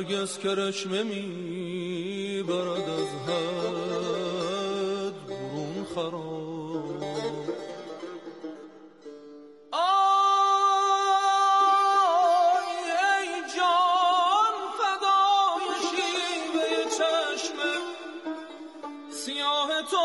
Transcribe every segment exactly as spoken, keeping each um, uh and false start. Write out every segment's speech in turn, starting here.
هرگز کرشمه می برد از حد برون خراب. آی ای جان فدای شیوه چشم سیاه تو،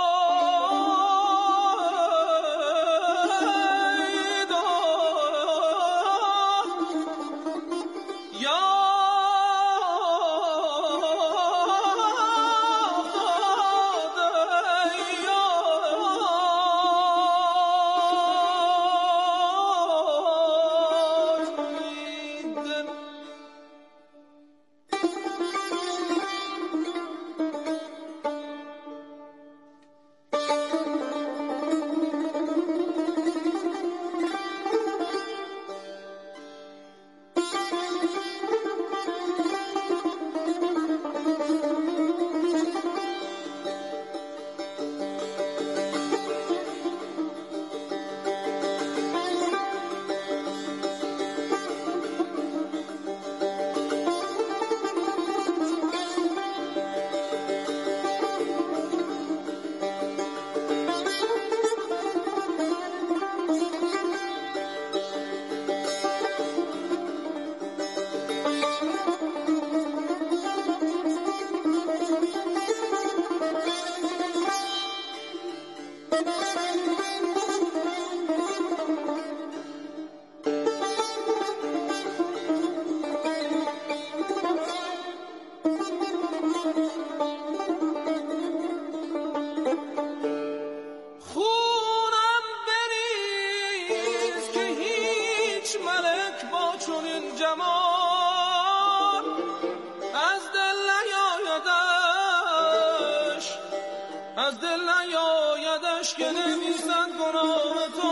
از دل نیایدش که نویسند گناه تو.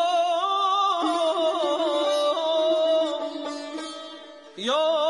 یا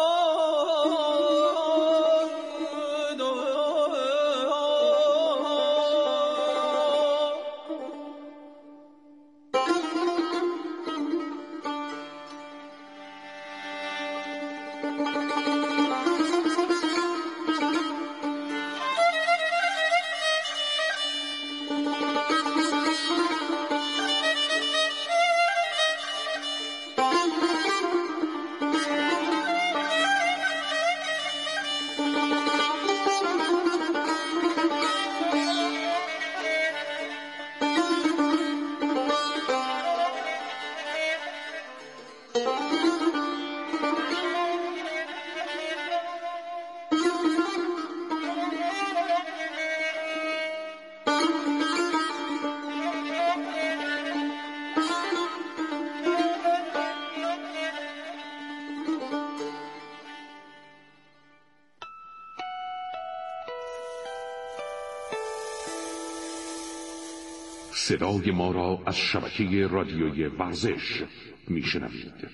صدای ما را از شبکه رادیویی ورزش میشنوید.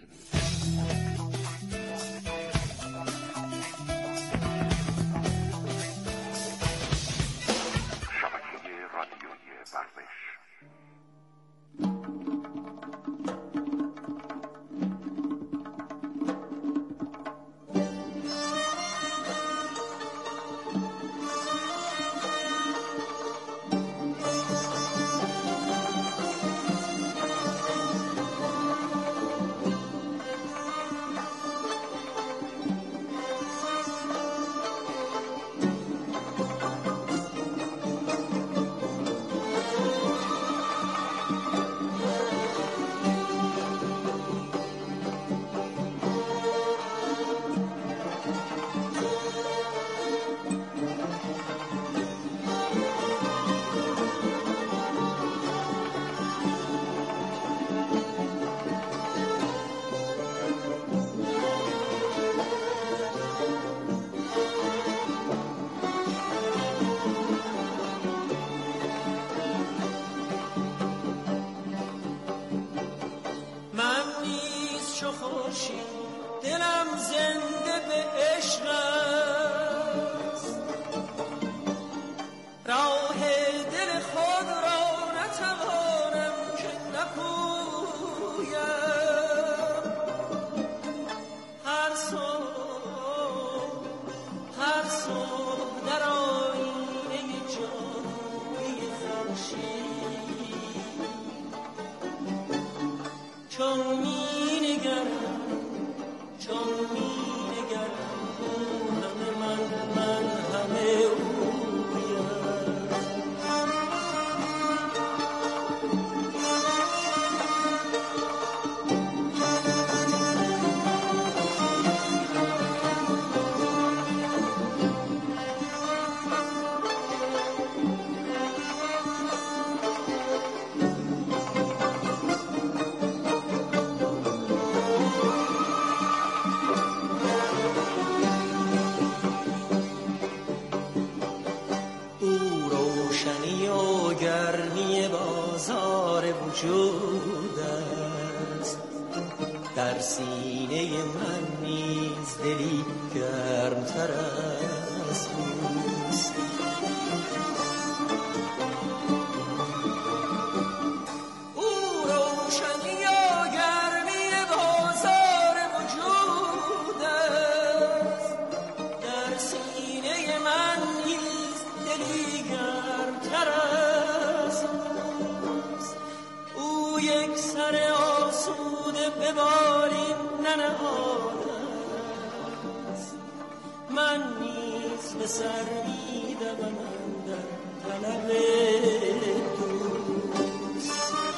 چون می نگرم چون می نگرم همه من من همه وجود است در سینه من نیز دلی گرمتر از اوست. او روشنی و گرمی بازار وجود است در سینه من نیز دلی گرمتر از اوست. یک سر آسوده به بالین ننهاده است، من نیز به سر می‌دوم در طلب دوست.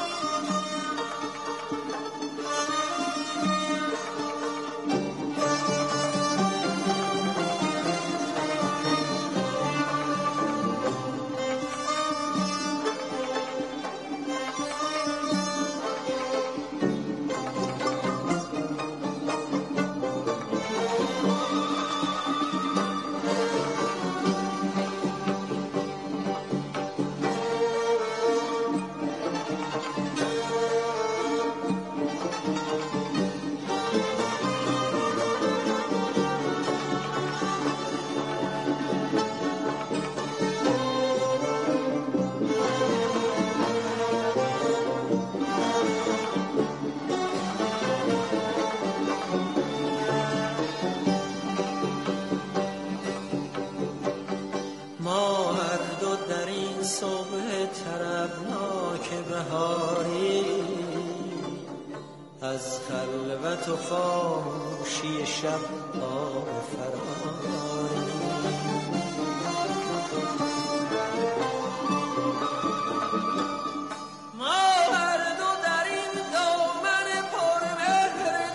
از خلوت و خاموشی شب تا فراری ما هر دو در این دامن پرمهر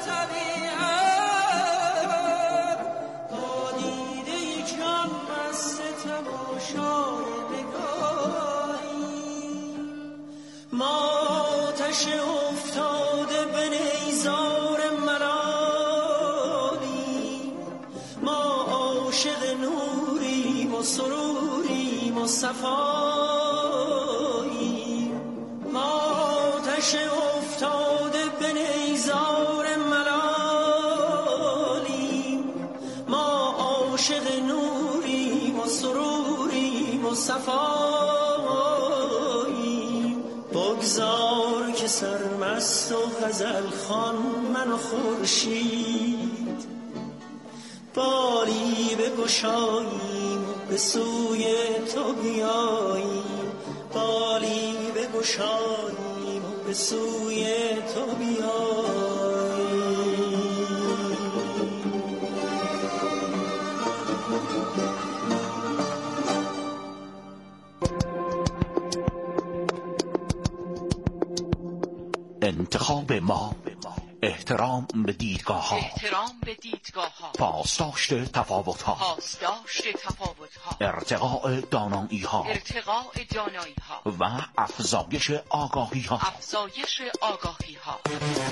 طبیعت با دیده جان مست تماشای نگاهی ما آتش افتاده به نیزار ملالی ما عاشق نوریم و سروریم و صفاییم ما آتش افتاده به نیزار ملالی ما عاشق نوریم و سروریم و صفاییم بگذار که سرمست و غزل خوان من و خورشید بالی بگشاییم به سوی تو بیاییم بالی بگشاییم به سوی تو بیاییم. انتخاب ما احترام به دیدگاه ها احترام به دیدگاه ها پاسداشت تفاوت ها پاسداشت تفاوت ها ارتقاء دانایی ها ارتقاء دانایی ها و افزایش آگاهی ها افزایش آگاهی ها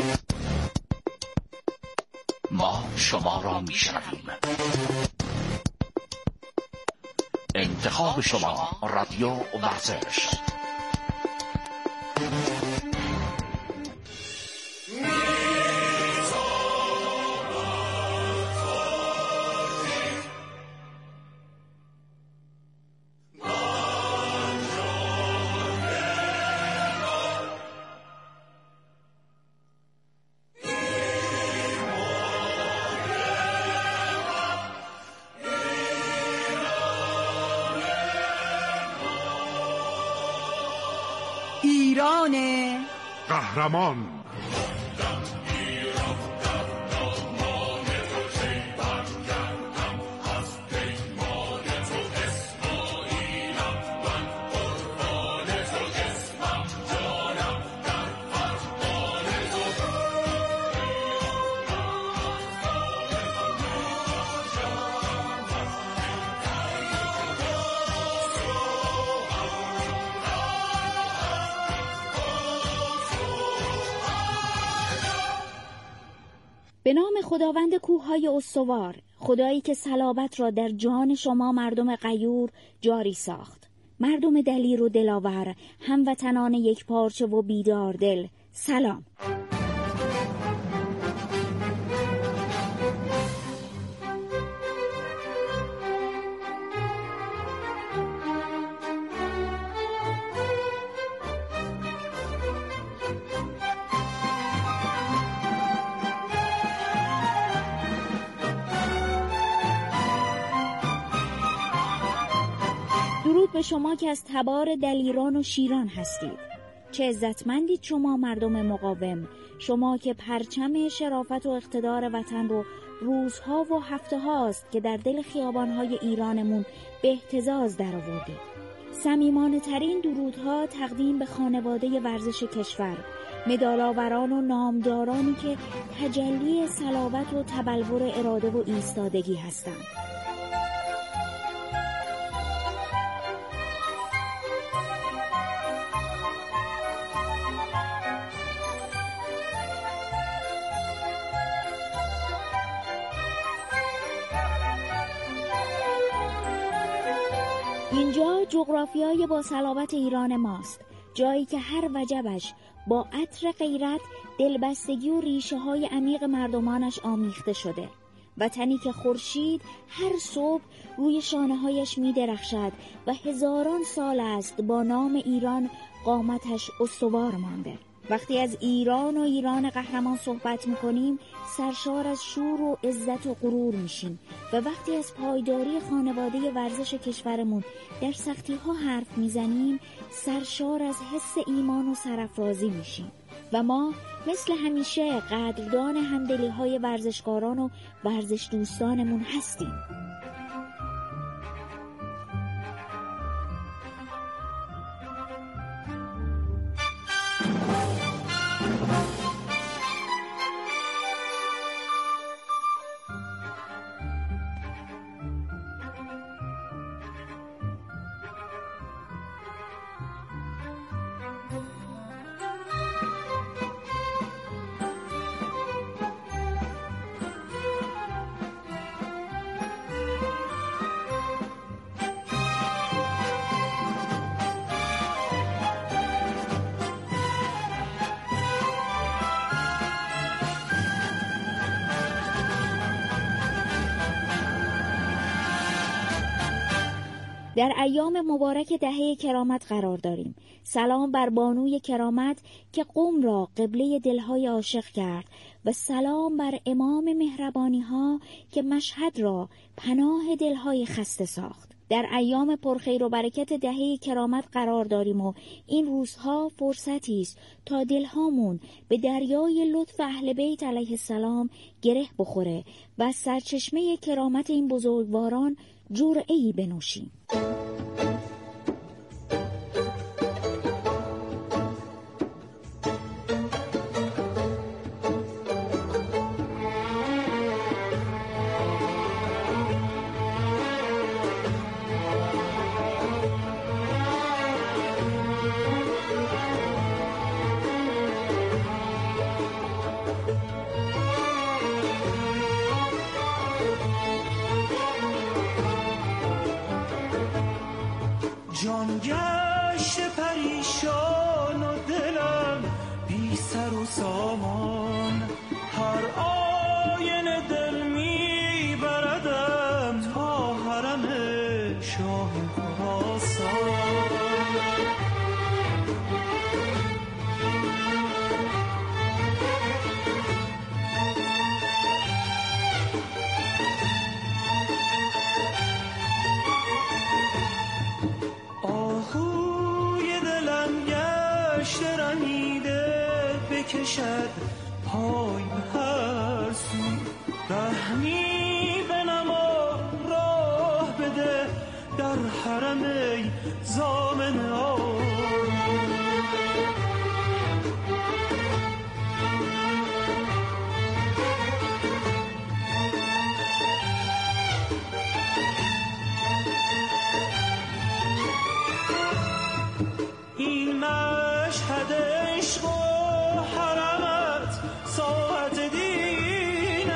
ما شما را می شنویم. انتخاب شما رادیو ورزش. ایران قهرمان. به نام خداوند کوههای استوار، خدایی که صلابت را در جان شما مردم غیور جاری ساخت. مردم دلیر و دلاور، هموطنان یک پارچه و بیدار دل، سلام. درود به شما که از تبار دلیران و شیران هستید. چه عزتمندید شما مردم مقاوم، شما که پرچم شرافت و اقتدار وطن رو روزها و هفته هاست که در دل خیابانهای ایرانمون به اهتزاز در آوردید. صمیمانه ترین درودها تقدیم به خانواده ورزش کشور، مدال‌آوران و نامدارانی که تجلی صلابت و تبلور اراده و ایستادگی هستند. اینجا جغرافیای با صلابت ایران ماست، جایی که هر وجبش با عطر غیرت، دلبستگی و ریشه های عمیق مردمانش آمیخته شده. وطنی که خورشید هر صبح روی شانه هایش می درخشد و هزاران سال است با نام ایران قامتش استوار مانده. وقتی از ایران و ایران قهرمان صحبت میکنیم سرشار از شور و عزت و غرور میشیم و وقتی از پایداری خانواده ورزش کشورمون در سختی ها حرف میزنیم سرشار از حس ایمان و سرافرازی میشیم و ما مثل همیشه قدردان همدلی های ورزشکاران و ورزش دوستانمون هستیم. در ایام مبارک دهه کرامت قرار داریم. سلام بر بانوی کرامت که قم را قبله دلهای عاشق کرد و سلام بر امام مهربانی ها که مشهد را پناه دلهای خسته ساخت. در ایام پرخیر و برکت دهه کرامت قرار داریم و این روزها فرصتی است تا دلهامون به دریای لطف اهل بیت علیه السلام گره بخوره و از سرچشمه کرامت این بزرگواران جرعه‌ای بنوشیم. جان گشت پریشان و دلم بی سر و سامان، هر آینه دل می بردم تا حرم شاه خراسان. کشد پای به هر سو، رحمی به نما راه بده در حرم ای ضامن آن. این مشهد عشق ساعت دین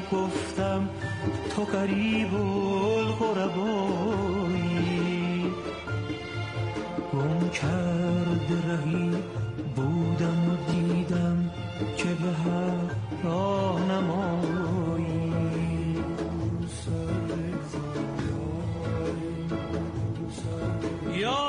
گفتم تو غریب الغربایی، گم کرد رهی بودم و دیدم که به هر راهنمایی. یا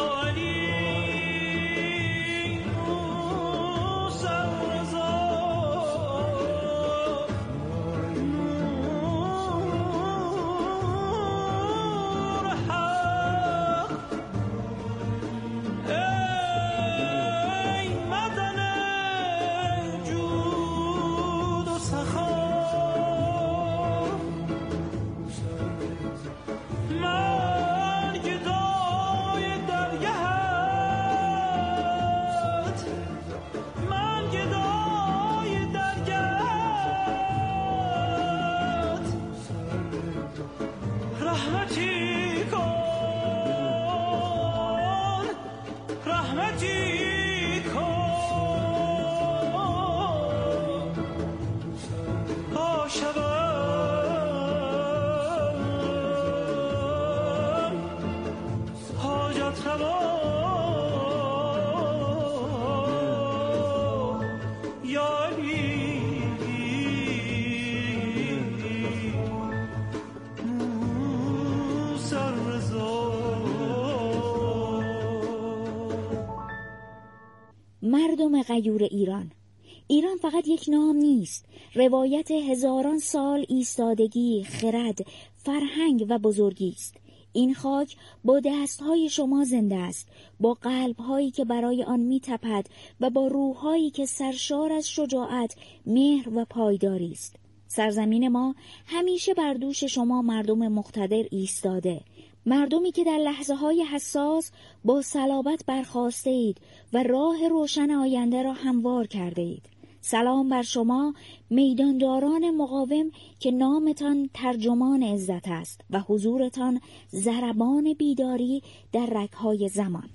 مردم غیور ایران. ایران فقط یک نام نیست، روایت هزاران سال ایستادگی، خرد، فرهنگ و بزرگی است. این خاک با دستهای شما زنده است، با قلبهایی که برای آن می‌تپد و با روحهایی که سرشار از شجاعت، مهر و پایداری است. سرزمین ما همیشه بر دوش شما مردم مقتدر ایستاده، مردمی که در لحظه‌های حساس با صلابت برخاسته اید و راه روشن آینده را هموار کرده اید. سلام بر شما میدانداران مقاوم که نامتان ترجمان عزت است و حضورتان ضربان بیداری در رگ‌های زمان.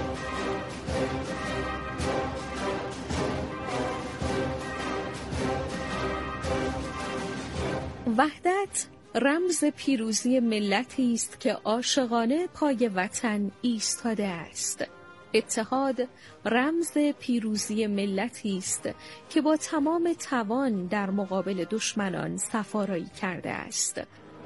وحدت رمز پیروزی ملتی است که عاشقانه پای وطن ایستاده است. اتحاد رمز پیروزی ملتی است که با تمام توان در مقابل دشمنان صفارایی کرده است.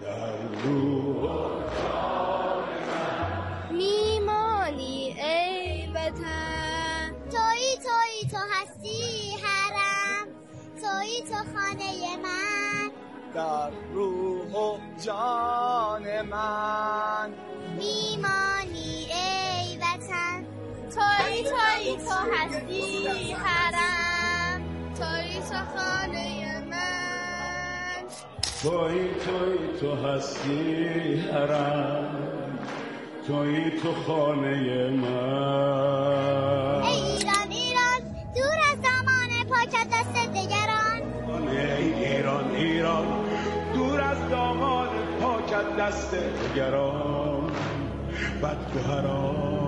میمانی ای وطن، تویی تویی تو هستی حرم، تویی تو خانه من، در روح و جان من. میمانی ای وطن، تویی تویی تو هستی حرم، تویی تو خانه من، تویی تویی تو هستی حرم، تویی تو خانه من. ای ایران ایران دور از دامان پاکت دست دگران، ای ایران ایران دور از دامان پاکت دست دگران. بدگهران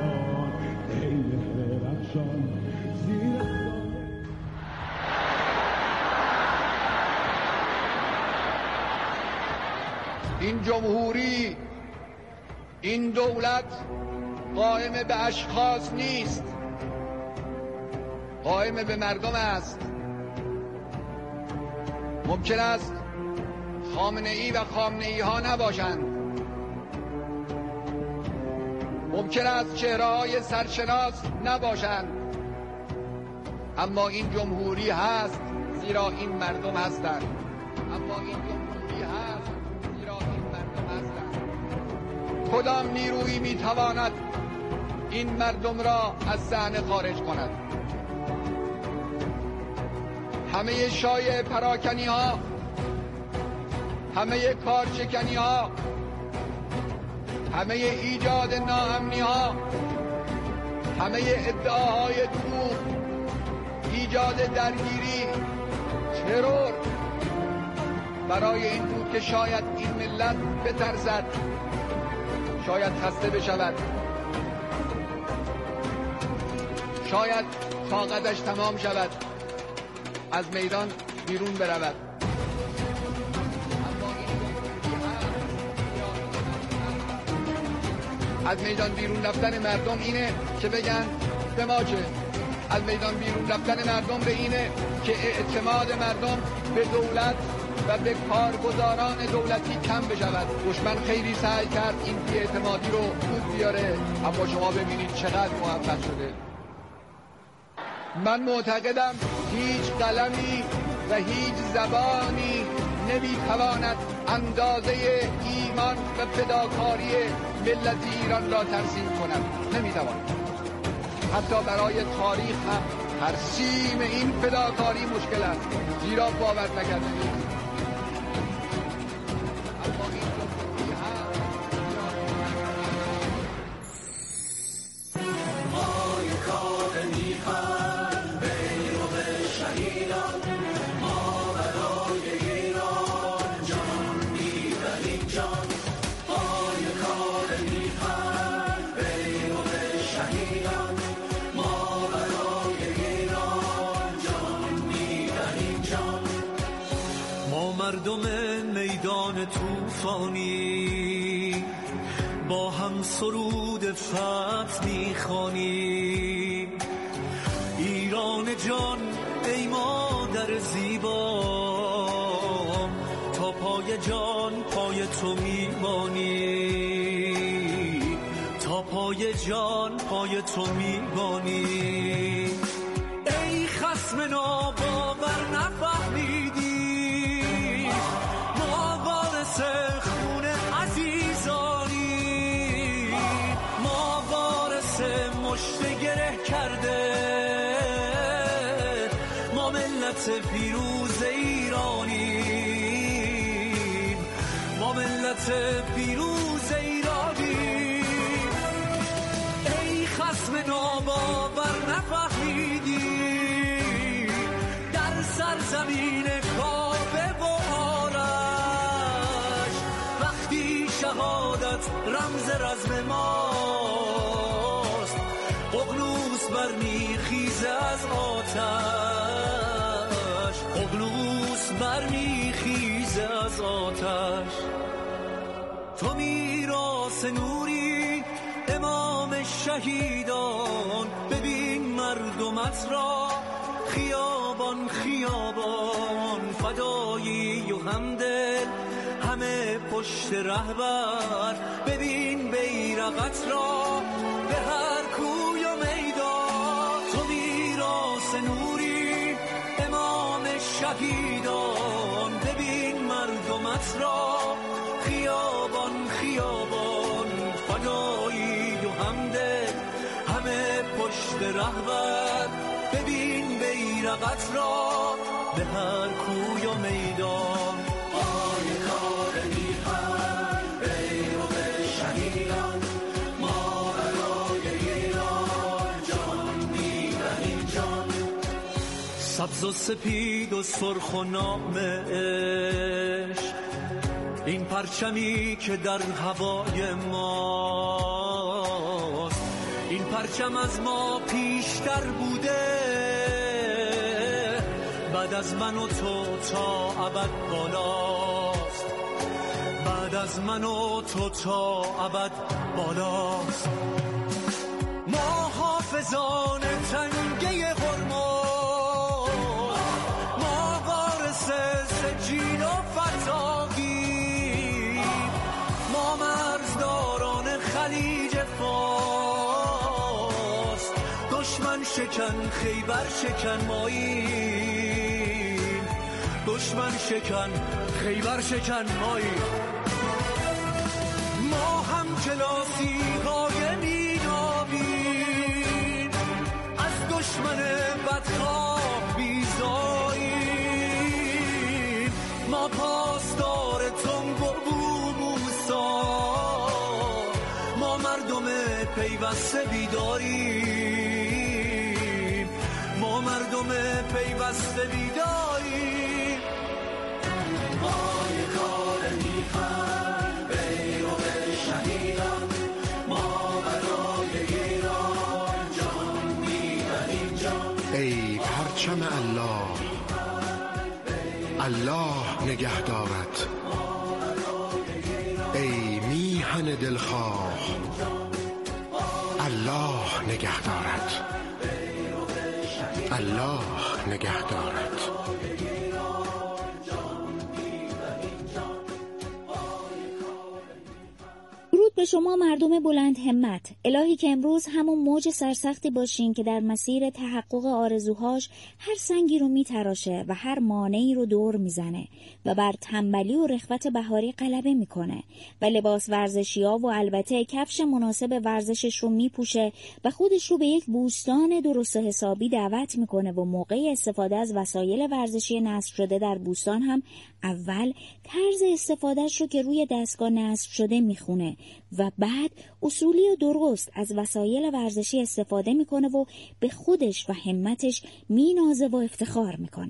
این جمهوری، این دولت قائم به اشخاص نیست، قائم به مردم است. ممکن است خامنه ای و خامنه ای ها نباشند، ممکن است چهره‌های سرشناس نباشند، اما این جمهوری هست زیرا این مردم هستند. اما این جمهوری هست زیرا این مردم هستند. کدام نیرویی میتواند این مردم را از صحنه خارج کند؟ همه شایع پراکنی ها، همه کارشکنی ها، همه ایجاد ناامنی ها، همه ادعاهای دروغ، ایجاد درگیری، ترور، برای این بود که شاید این ملت بترسد، شاید خسته بشود، شاید طاقتش تمام شود، از میدان بیرون برود. از میدان بیرون رفتن مردم اینه که بگن به ما چه. از میدان بیرون رفتن مردم به اینه که اعتماد مردم به دولت و به کارگزاران دولتی کم بشود. دشمن خیلی سعی کرد این بی‌اعتمادی رو بود بیاره، اما شما ببینید چقدر موفق شده. من معتقدم هیچ قلمی و هیچ زبانی نمیتواند اندازه ایمان و فداکاری ملت ایران را ترسیم کند. نمیتواند. حتی برای تاریخ هم ترسیم این فداکاری مشکل است، زیرا باور نکرده نیست. مردم میدان توفانی با هم سرود فتح میخوانیم. ایران جان ای مادر زیبا، تا پای جان پای تو میمانی، تا پای جان پای تو میمانی. ای خصم ناباور نفهمیدی ما وارث خون عزیزانی، ما وارث مشت گره کرده، ما ملت پیروز ایرانی، ما ملت پیروز ایرانی. ای خصم ناباور نفهمیدی در سرزمین کعبه و آرش وقتی شهادت رمز رزم ماست، ققنوس برمیخیزه از آتش، ققنوس برمیخیزه از آتش. تو میراث نوری امام شهیدان، ببین مردمت را خیابان خیابان، فدایی و همدل همه پشت رهبر، ببین بیرقت را به هر کوی و میدان. تو میراث نوری امام شهیدان، ببین مردمت را خیابان خیابان، فدایی و همدل همه پشت رهبر، ببین بیرقت را به هر کوی و میدان. پای کار میهن بیرغ شهیدان، ما برای ایران جان میدهیم جان. سبز و سپید و سرخ و نام عشق، این پرچمی که در هوای ماست، این پرچم از ما پیشتر بوده، بعد از من و تو تا ابد بالاست، بعد از من و تو تا ابد بالاست. ما حافظان تنگه هرمز، ما وارث سجین و فتاقی، ما مرزداران خلیج فارس، دشمن شکن خیبر شکن ماییم، دشمن شکن خیبر شکن ماییم. ما هم کلاسی های می‌یابیم، از دشمن بدخواه بیزاریم، ما پاسدار تنگ و بوموسا، ما مردم پیوسته بیداریم، ما مردم پیوسته بیداریم. پای کار میهن بیرغ شهیدان، ما برای ایران جان میدهیم جان. ای پرچم الله، الله نگهدارت. ای میهن دلخواه، الله نگهدارد، الله نگهدارد. درود به شما مردم بلند همت. الهی که امروز همون موج سرسختی باشین که در مسیر تحقق آرزوهاش هر سنگی رو میتراشه و هر مانعی رو دور میزنه و بر تنبلی و رخوت بهاری غلبه میکنه و لباس ورزشی‌ها و البته کفش مناسب ورزشش رو میپوشه و خودش رو به یک بوستان درست حسابی دعوت میکنه و موقع استفاده از وسایل ورزشی نصب شده در بوستان هم اول طرز استفادهش رو که روی دستگاه نصب شده میخونه و بعد اصولی و درست از وسایل ورزشی استفاده میکنه و به خودش و همتش مینازه و افتخار میکنه.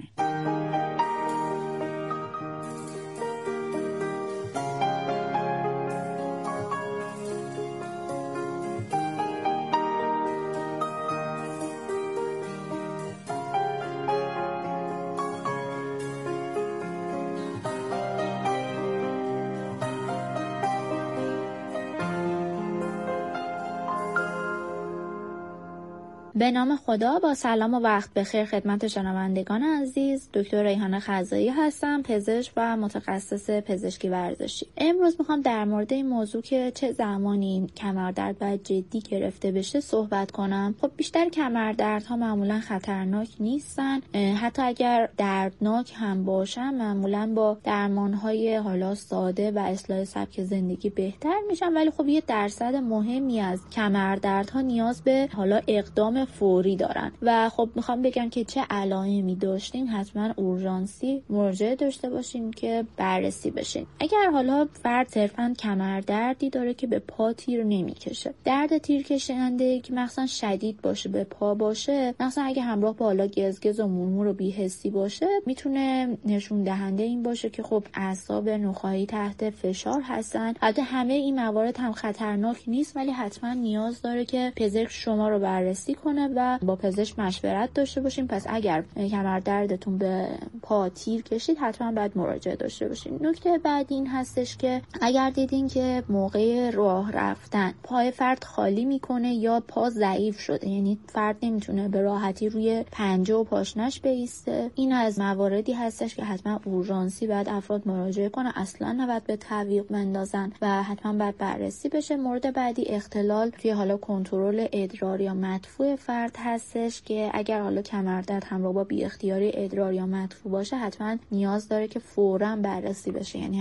به نام خدا، با سلام و وقت بخیر خدمت شنوندگان عزیز. دکتر ریحانه خزایی هستم، پزشک و متخصص پزشکی ورزشی. امروز میخوام در مورد این موضوع که چه زمانی کمردرد باید جدی گرفته بشه صحبت کنم. خب بیشتر کمردردها معمولا خطرناک نیستن، حتی اگر دردناک هم باشن معمولا با درمانهای حالا ساده و اصلاح سبک زندگی بهتر میشن، ولی خب یه درصد مهمی از کمردردها نیاز به حالا اقدام فوری دارن و خب میخوام بگم که چه علائمی داشتین حتما اورژانسی مراجعه داشته باشین که بررسی بشین. اگر حالا فرد صرفاً کمردردی داره که به پا تیر نمیکشه، درد تیر کشنده که مثلا شدید باشه به پا باشه، مثلا اگه همراه با حالا گزگز و مورمور و بی‌حسی باشه، میتونه نشون دهنده این باشه که خب اعصاب نخاعی تحت فشار هستن. البته همه این موارد هم خطرناک نیست، ولی حتما نیاز داره که پزشک شما رو بررسی کنه و با پزشک مشورت داشته باشین. پس اگر کمردردتون به پا تیر کشید حتما باید مراجعه داشته باشین. نکته بعدی این هستش که اگر دیدین که موقع راه رفتن پای فرد خالی میکنه یا پا ضعیف شده، یعنی فرد نمیتونه به راحتی روی پنجه و پاشنش بایسته، این از مواردی هستش که حتما اورژانسی باید افراد مراجعه کنه، اصلا نباید به تعویق بندازن و حتما باید بررسی بشه. مورد بعدی اختلال توی حالا کنترل ادرار یا مدفوع فرد هستش که اگر حالا کمردرد همراه با بی اختیاری ادرار یا مدفوع باشه حتما نیاز داره که فوراً بررسی بشه، یعنی